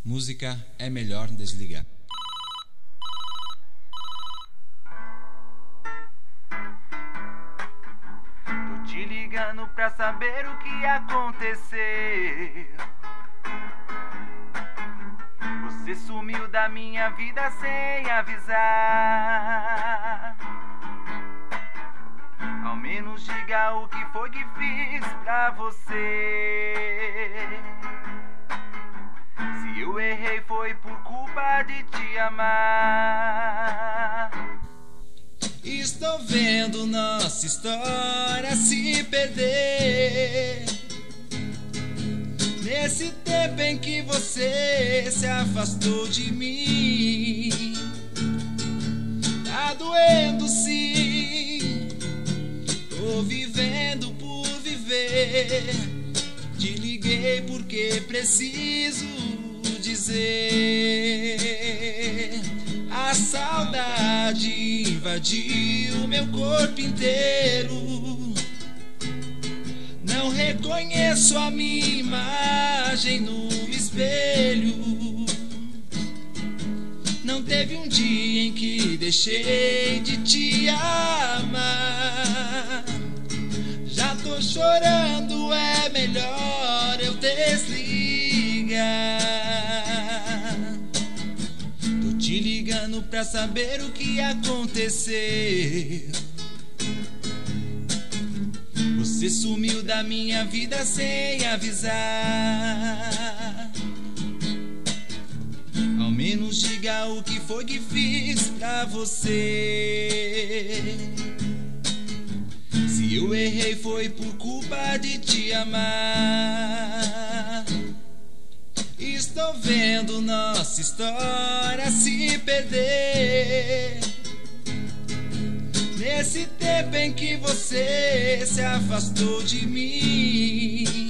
Música é melhor desligar. Tô te ligando pra saber o que aconteceu. Você sumiu da minha vida sem avisar. Ao menos diga o que foi que fiz pra você. Se eu errei foi por culpa de te amar. Estou vendo nossa história se perder. Nesse tempo em que você se afastou de mim, tá doendo sim. Tô vivendo por viver. Te liguei porque preciso dizer. A saudade invadiu meu corpo inteiro. Não reconheço a minha imagem no espelho. Não teve um dia em que deixei de te amar. Já tô chorando, é melhor eu desligar. Tô te ligando pra saber o que aconteceu. Você sumiu da minha vida sem avisar. Ao menos diga o que foi que fiz pra você. Se eu errei foi por culpa de te amar. Estou vendo nossa história se perder. Nesse tempo em que você se afastou de mim,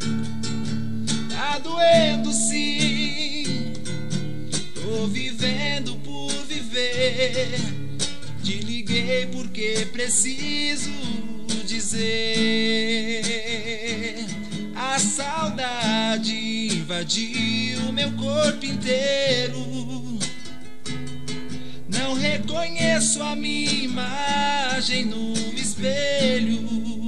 tá doendo sim. Tô vivendo por viver. Te liguei porque preciso dizer. A saudade invadiu meu corpo inteiro. Não reconheço a minha imagem no espelho.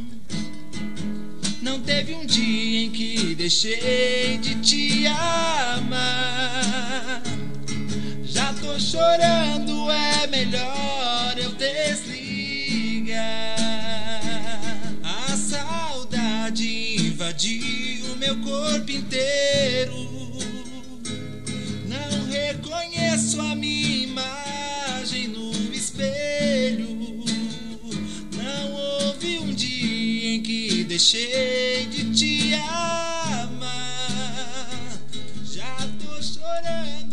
Não teve um dia em que deixei de te amar. Já tô chorando, é melhor eu desligar. A saudade invadiu meu corpo inteiro. Não reconheço a minha imagem no espelho. Não houve um dia em que deixei de te amar. Já tô chorando.